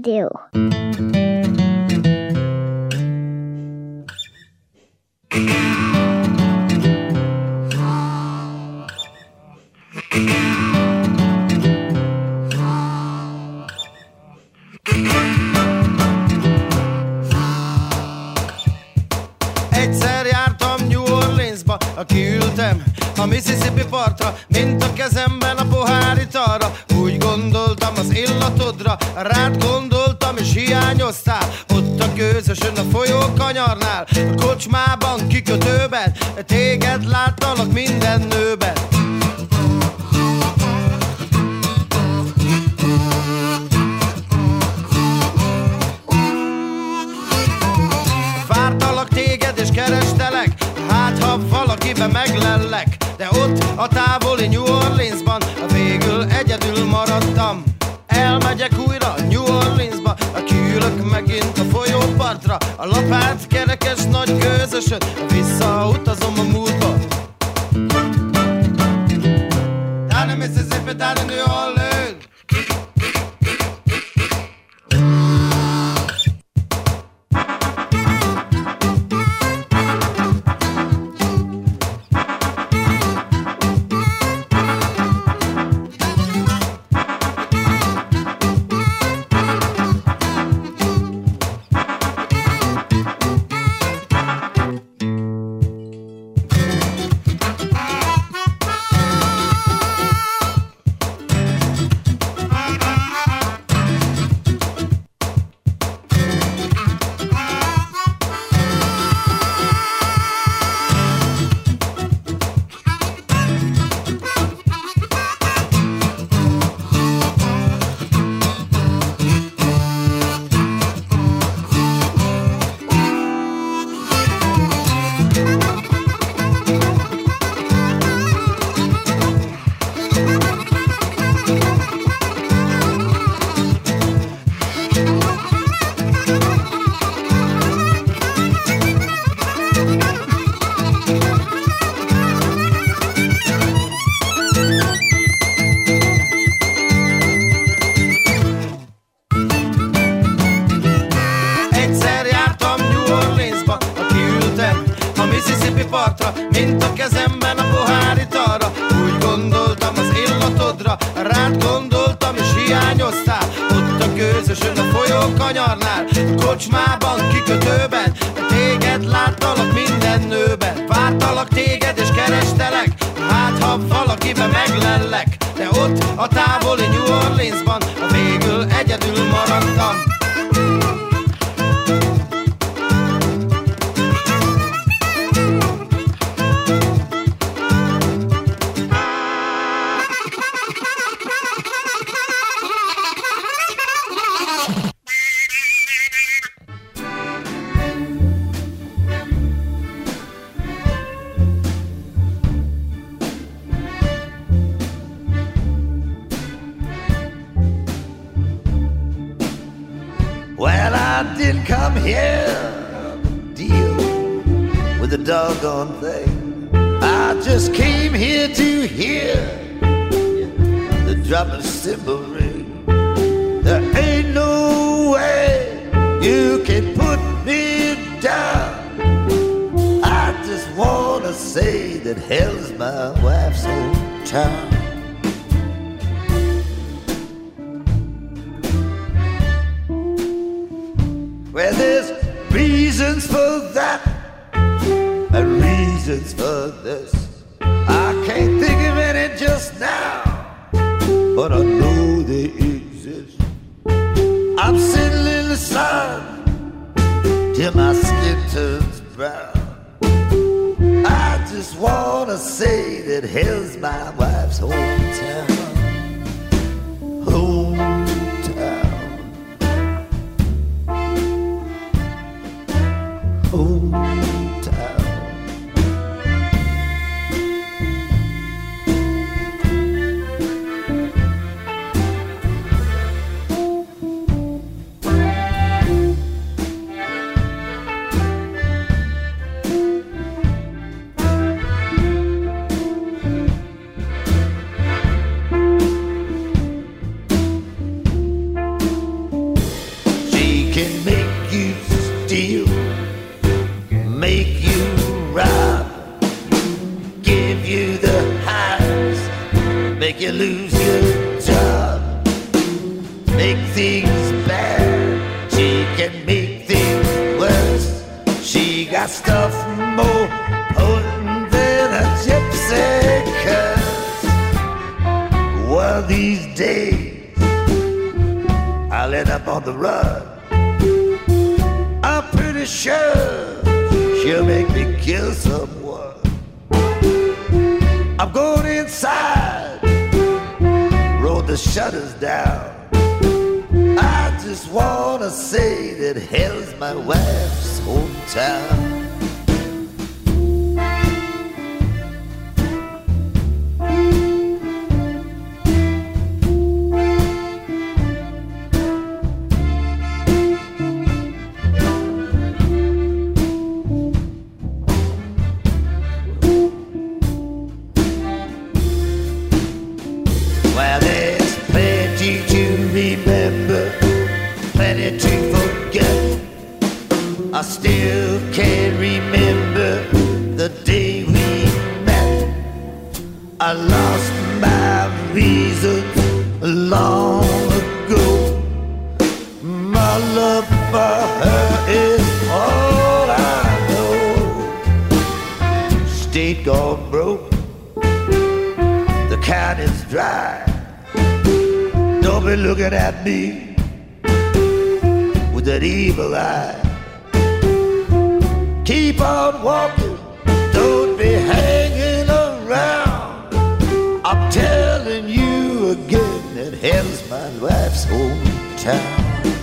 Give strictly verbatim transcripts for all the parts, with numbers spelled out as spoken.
Rádió. Egyszer jártam New Orleansba, kiültem a Mississippi partra, mint a kezemben a pohár italra. Úgy gondoltam az illatodra, rád gondoltam és hiányoztál. Ott a gőzösön a folyó kanyarnál, a kocsmában, kikötőben, téged láttalak minden nőben. Vártalak téged és kerestelek, hát ha valakiben meglellek. De ott a távoli New Orleansban végül egyedül maradtam. Elmegyek újra New Orleansba, kiülök megint a folyópartra, a lapát kerekes nagy gőzösöd, visszautazom a múltba. Down in Mississippi, down in New Orleans. Mint a kezemben a pohár italra, úgy gondoltam az illatodra, rád gondoltam és hiányoztál. Ott a gőzösön a folyó kanyarnál, a kocsmában, kikötőben, téged láttalak minden nőben. Vártalak téged és kerestelek, hát ha valakiben meglellek. De ott a távoli New Orleansban végül egyedül maradtam. Well, I didn't come here to deal with the doggone thing. I just came here to hear the drumming cymbal ring. There ain't no way you can put me down. I just wanna say that hell's my wife's hometown. Well, there's reasons for that and reasons for this. I can't think of any just now, but I know they exist. I'm sitting in the sun till my skin turns brown. I just wanna say that hell's my wife's hometown. Hometown. Hometown. these days I'll end up on the run. I'm pretty sure she'll make me kill someone. I'm going inside, roll the shutters down. I just wanna say that hell's my wife's hometown. I still can't remember the day we met. I lost my reason long ago. My love for her is all I know. State gone broke, the can is dry. Don't be looking at me with that evil eye. Keep on walking, don't be hanging around. I'm telling you again that hell's my wife's hometown.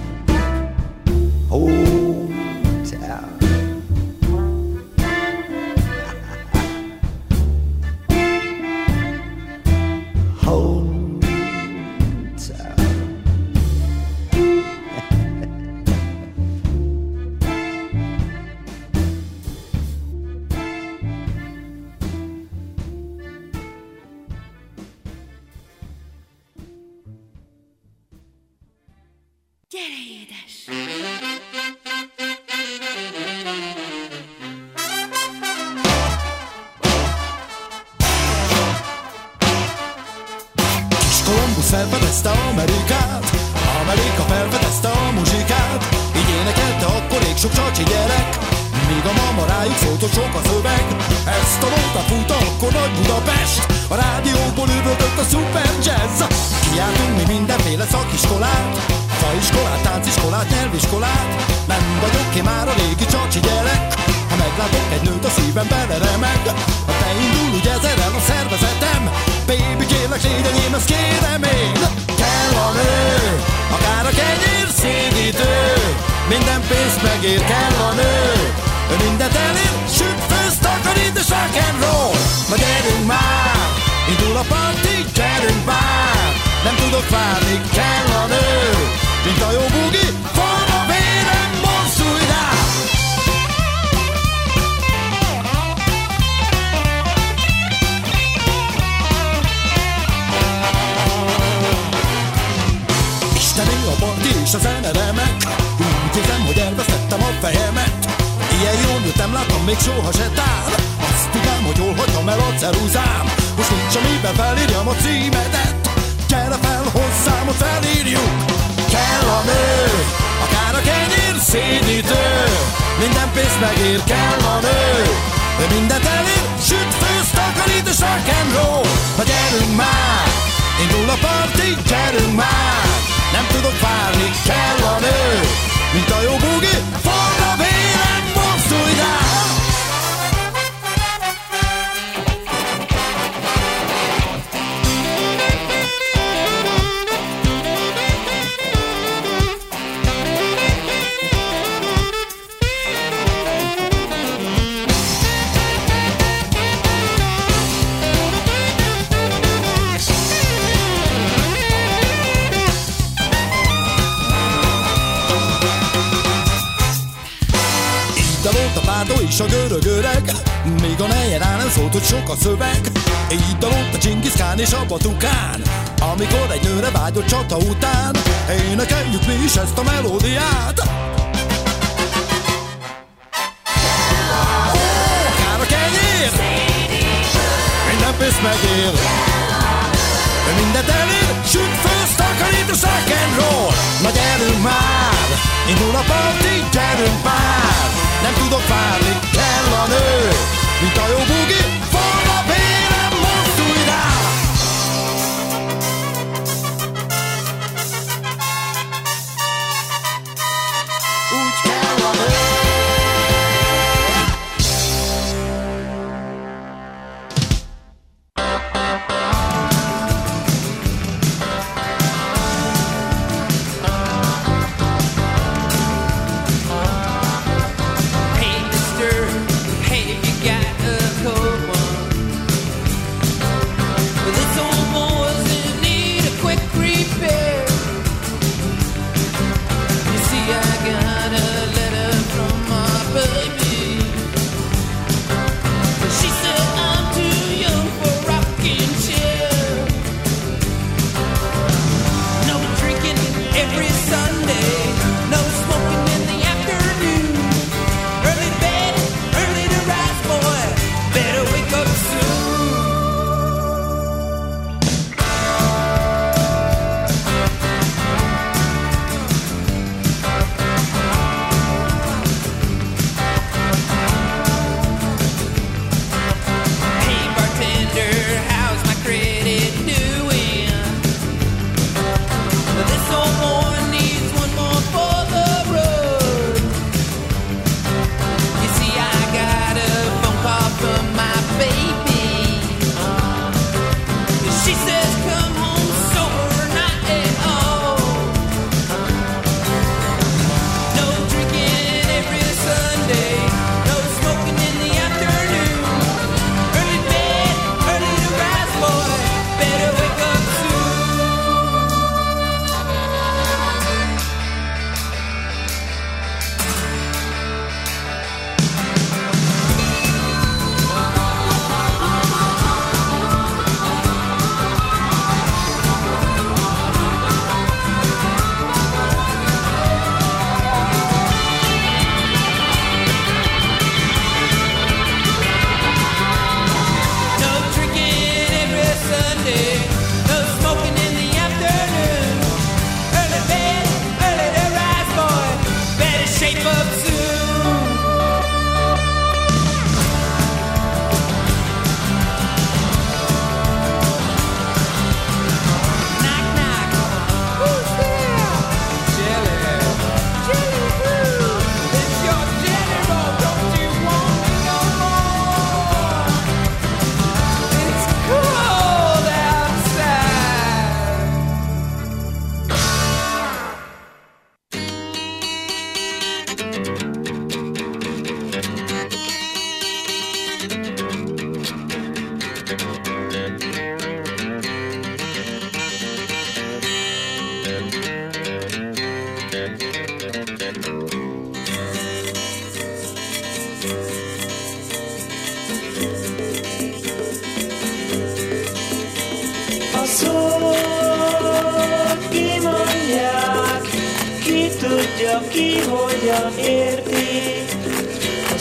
Hometown. Hometown. Gyere, édes! Kis Kolumbusz felfedezte Amerikát, Amerika felfedezte a muzsikát. Így énekelte akkor ég sok csacsi gyerek, míg a mama rájuk szólt, hogy sok a szöveg. Ezt a nótát fújta akkor nagy Budapest, a rádióból üvöltött a szuper jazz. Kijártunk mi mindenféle szakiskolát, faiskolát, tánciskolát, nyelviskolát. Nem vagyok ki már a régi csacsi gyerek, ha meglátok egy nőt a szívem beleremeg. Ha beindul úgy ezerrel a szervezetem, baby kérlek légy enyém, ezt kérem én. Kell a nő, akár a kenyér szédítő, minden pénzt megér, kell a nő. Ő mindent elér, süt, főz, takarít és rock'n'roll. Na gyerünk már, indul a parti, gyerünk már. Nem tudok várni, kell a nő, mint a jó bugi, van a vérem, mozdulj rá! Isteni a parti és a zene remek, úgy érzem, hogy elvesztettem a fejemet. Ilyen jól jöttem, láttam még soha se tár. Azt tudám, hogy hol hagytam el a ceruzám. Most nincs amiben felírjam a címedet. Gyere fel hozzám, hogy felírjuk. Kell a nő, akár a kenyér szédítő, minden pénzt megér, kell a nő. Ő mindent elér, süt, főz, takarít és rock'n'roll. Na gyerünk már, indul a parti, gyerünk már. Nem tudok várni, kell a nő, mint a jó bugi, forr a vérem, mozdulj rá! És a görög öreg, még a nejen áll nem szólt, hogy sok a szöveg. Így dalott a Dzsingisz Kán és a Batukán, amikor egy nőre vágyott csata után. Énekeljük mi is ezt a melódiát. Akár a kenyér, minden pénzt megér, mindent elér, süt, főz, takarít és rock'n'roll. Na gyerünk már, indul a parti, gyerünk már. Nem tudok várni, kell a nő, mint a jó bugi, forr a vérem, mozdulj rá! ki hogyan érti, a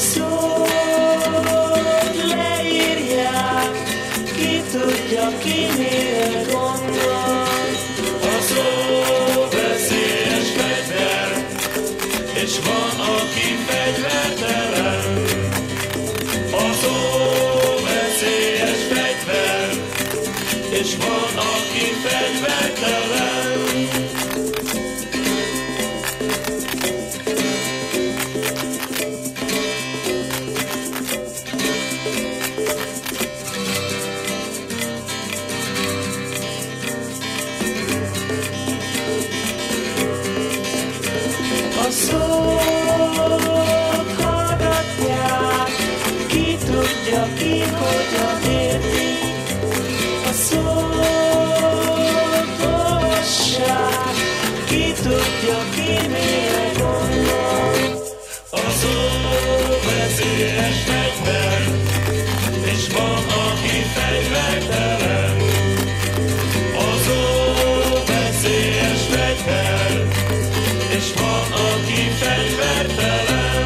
szót leírják, ki tudja, ki mire gondol. A szó veszélyes fegyver, és van, aki fegyvertelen. A szó veszélyes fegyver, és van, aki fegyvertelen. A szót hallgatják, ki tudja, ki hogyan érti, a szót olvassák, ki tudja, ki mire gondol. A szó veszélyes fegyver, és van, aki fegyvertelen. A szó veszélyes fegyver, és van, aki fegyvertelen.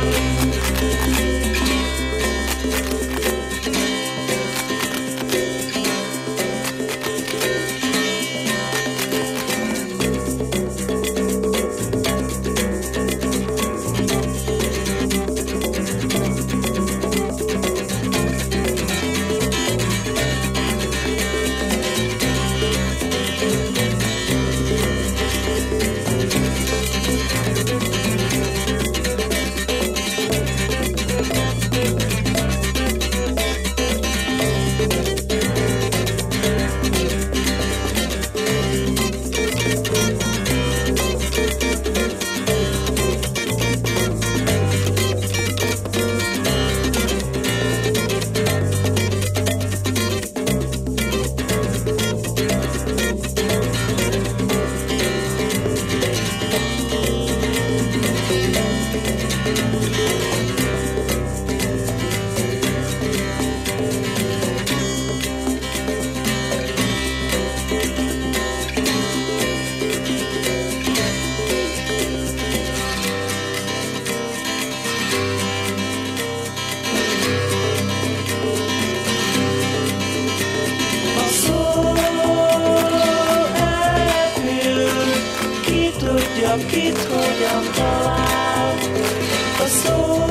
Kit hogyan talál, a szó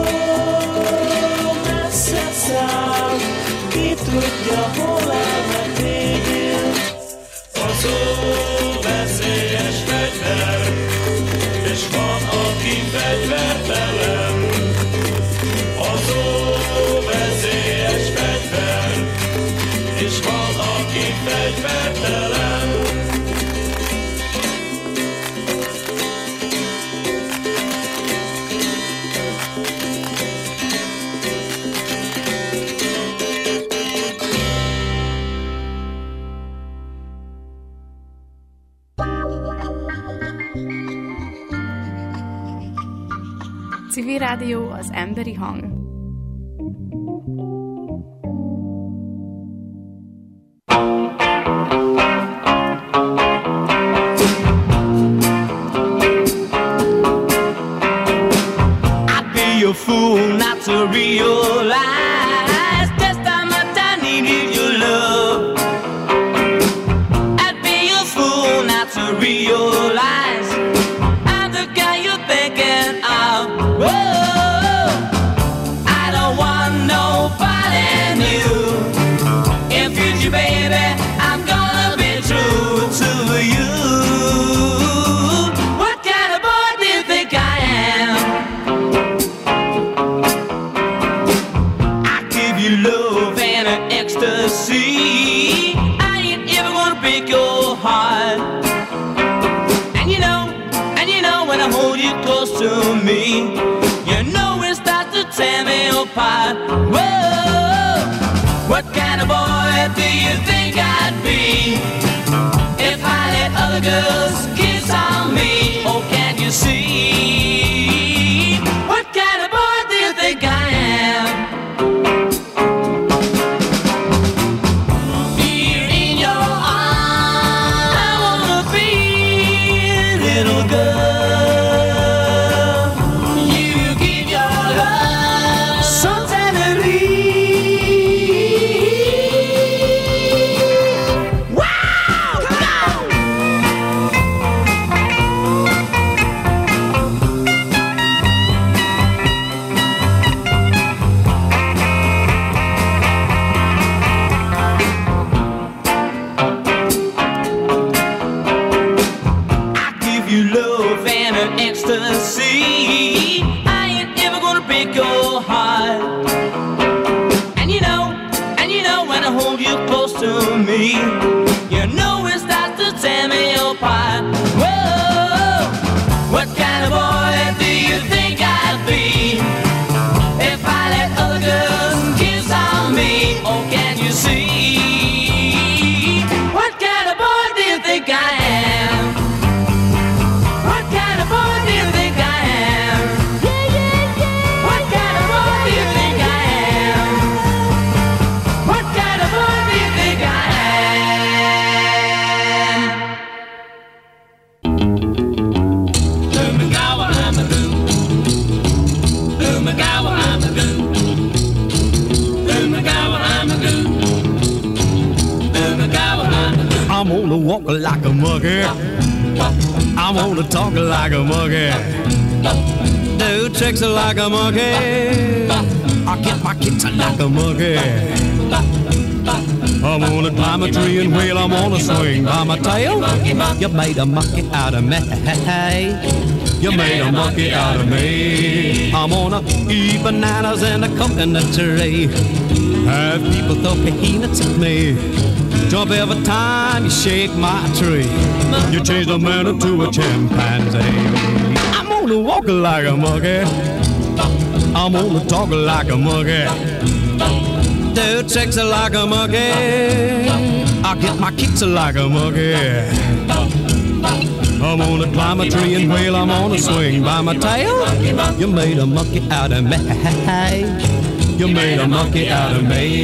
messze száll, ki tudja, hol elmegy végül. A szó veszélyes fegyver, és van, aki fegyvertelen. A szó veszélyes fegyver, és van, aki fegyvertelen. Civil Rádió, az emberi hang. I'd be a fool not to realize just how much I needed your love. I'd be a fool not to realize I'm the guy you're thinking of. Whoa, I don't want nobody new. In future, baby, I'm gonna be true to you. What kind of boy do you think I am? I give you love and an ecstasy. I ain't ever gonna break your heart. And you know, and you know when I hold you close to me, you know it starts to tear me apart. Whoa, what kind of boy do you think I'd be if I let other girls kiss on me? Oh, can't you see? What kind of boy do you think I am? Here in your arms, I wanna be, little girl. hold you close to me. You know it starts to tear me apart. Whoa, what kind of boy do you think I'd be if I let other girls kiss on me? Oh, can't you see? What kind of boy do you think I am? What kind of boy do you think I am? Yeah, yeah, yeah. What kind of boy do you think I am? What kind of boy do you think I am? Boom-a-gow, I'm a boom. Boom-a-gow, I'm a boom. Boom-a-gow, I'm a boom. Boom-a-gow, I'm a boom. I'm gonna walk like a monkey. I'm gonna talk like a monkey. Do tricks like a monkey. I get my kicks like a monkey. I'm gonna climb a tree and wheel. I'm gonna swing by my tail. You made a monkey out of me. You made a monkey out of me. I'm gonna eat bananas in a coconut tree. Have people throw peanuts at me. Jump every time you shake my tree. You changed a man into a chimpanzee. I'm gonna walk like a monkey. I'm gonna talk like a monkey. Do tricks like a monkey. I get my kicks like a monkey. I'm gonna climb a tree and wheel. I'm gonna swing by my tail. You made a monkey out of me. You made a monkey out of me.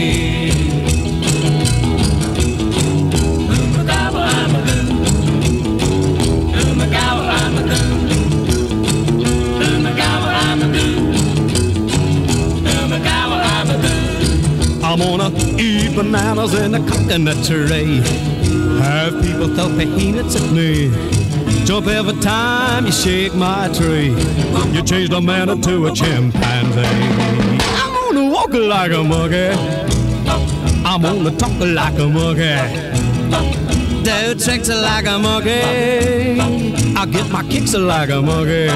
I'm gonna eat bananas in a coconut tree. Have people throw peanuts at me. Jump every time you shake my tree. You changed a man into a chimpanzee. I'm gonna walk like a monkey. I'm gonna talk like a monkey. Do tricks like a monkey. I get my kicks like a monkey.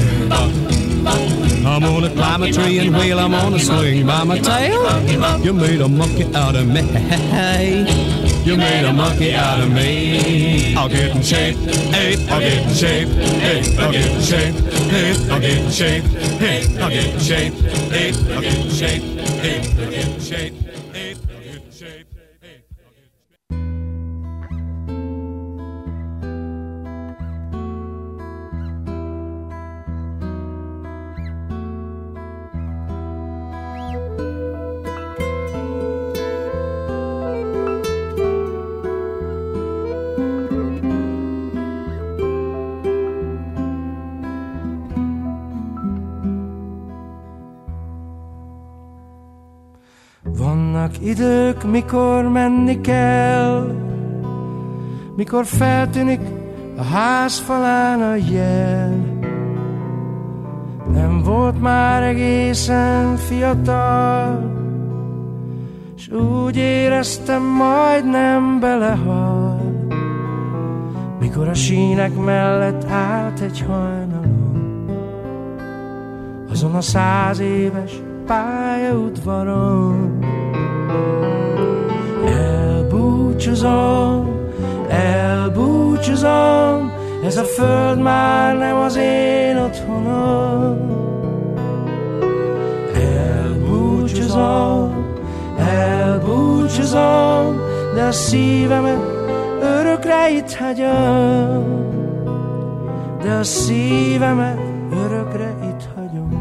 I'm gonna climb a tree and wheel. I'm gonna swing by my tail. You made a monkey out of me. You made a monkey out of me. I'll get in shape, hey, I'll get in shape, hey, I'll get in shape, hey, I'll get in shape, hey, I'll get in shape, hey, I'll get in shape, hey, I'll get in shape, hey, I'll get in shape. Vannak idők, mikor menni kell, mikor feltűnik a ház falán a jel. Nem volt már egészen fiatal, s úgy éreztem, majdnem belehal, mikor a sínek mellett állt egy hajnalon, azon a száz éves pályaudvaron. Elbúcsúzom, elbúcsúzom, ez a föld már nem az én otthonom. Elbúcsúzom, elbúcsúzom, de a szívemet örökre itt hagyom. De a szívemet örökre itt hagyom.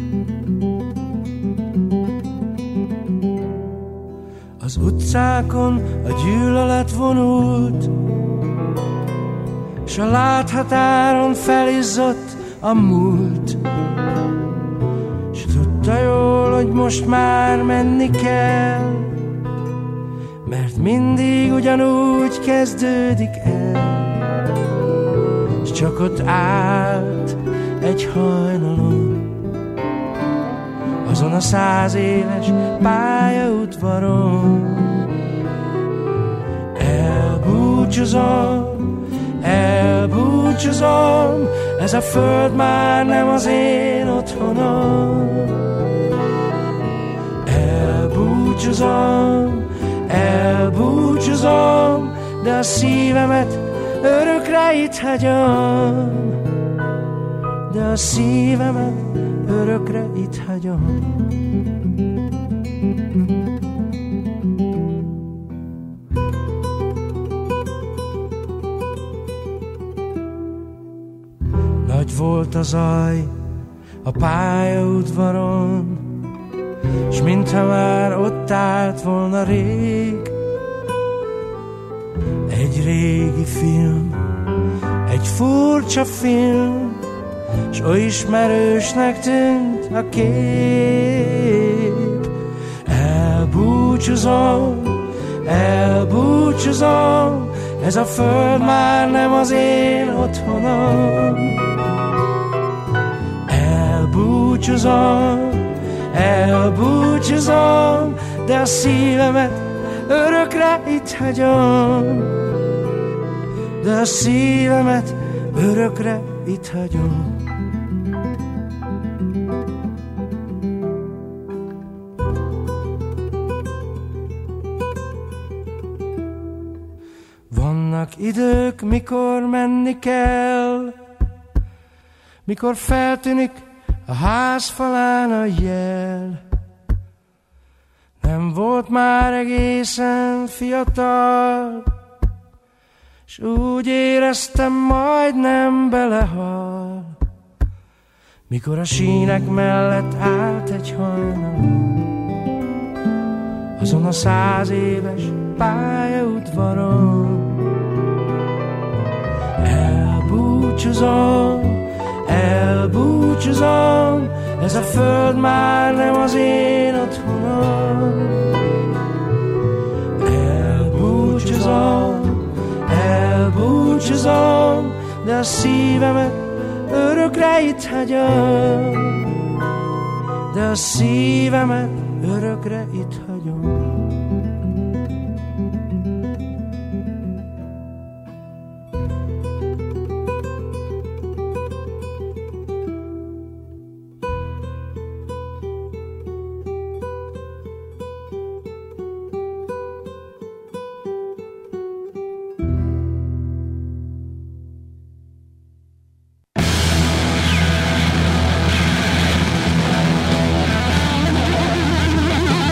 Az utcákon a gyűlölet vonult, s a láthatáron felizzott a múlt. S tudta jól, hogy most már menni kell, mert mindig ugyanúgy kezdődik el. S csak ott állt egy hajnalon, azon a száz éves pályaudvaron. Elbúcsúzom, elbúcsúzom, ez a föld már nem az én otthonom. Elbúcsúzom, de a szívemet örökre itt hagyom, de a szívemet örökre itt hagyom. Nagy volt a zaj a pályaudvaron, s mintha már ott állt volna rég egy régi film, egy furcsa film, s oly ismerősnek tűnt a kép. Elbúcsúzom, elbúcsúzom, ez a föld már nem az én otthonom. Elbúcsúzom, elbúcsúzom, de a szívemet örökre itt hagyom, de a szívemet örökre itt hagyom. Vannak idők, mikor menni kell, mikor feltűnik a ház falán a jel. Nem volt már egészen fiatal, s úgy éreztem, majdnem belehal, mikor a sínek mellett állt egy hajnalon, azon a száz éves pályaudvaron. Elbúcsúzom, elbúcsúzom, ez a föld már nem az én otthonom. Elbúcsúzom, elbúcsúzom, de a szívemet örökre itt hagyom, de a szívemet örökre itt hagyom.